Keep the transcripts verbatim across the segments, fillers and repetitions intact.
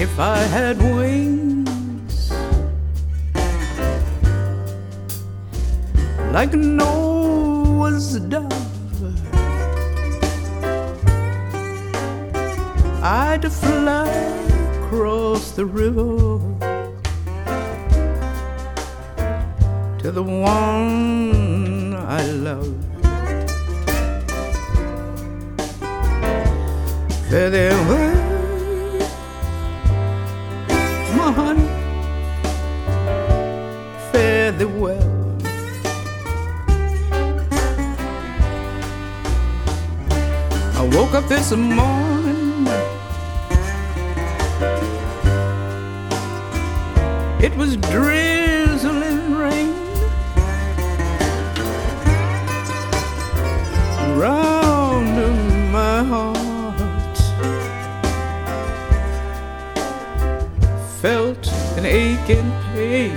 If I had wings like Noah's dove, I'd fly across the river to the one I love. Fare thee well, my honey, fare thee well. I woke up this morning, it was drizzling rain. Round my heart felt an aching pain.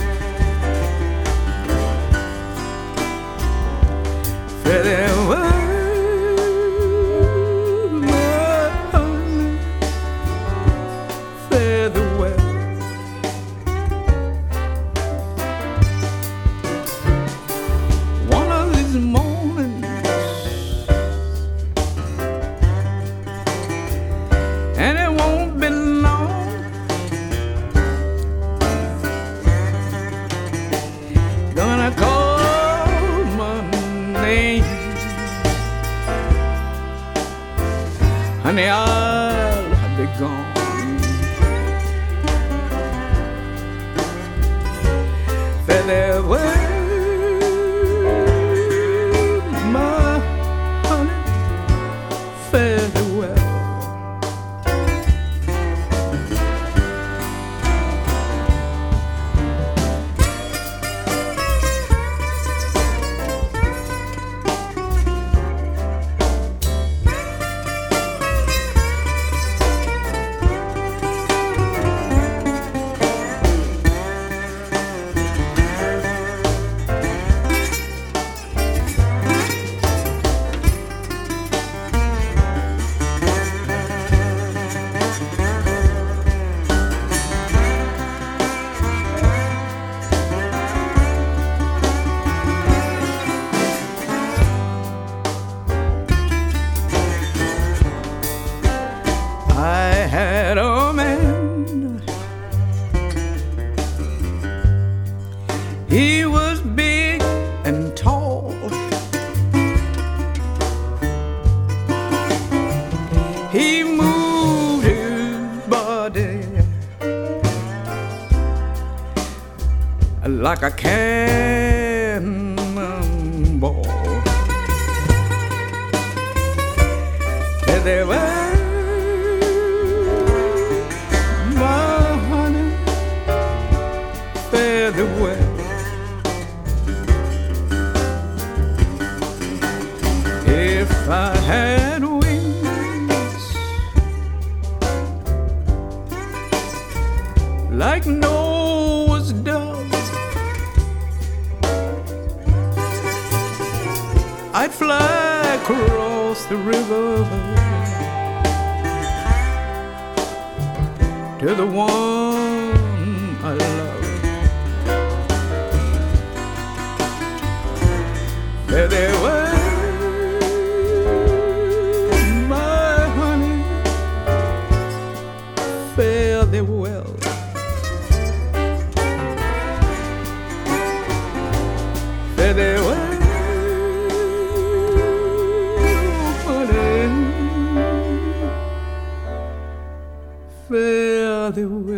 Fare thee well, my honey, fare thee well. One of these mornings, and it won't be long, gonna call my name. Honey, I'll be gone. Fare thee well, my honey, fare thee well. I had a man, he was big and tall. He moved his body like a cannonball. There were fare thee well. If I had wings like Noah's dove, I'd fly across the river to the one I love. Fare thee well, my honey, fare thee well. Fare thee well, honey, fare thee well.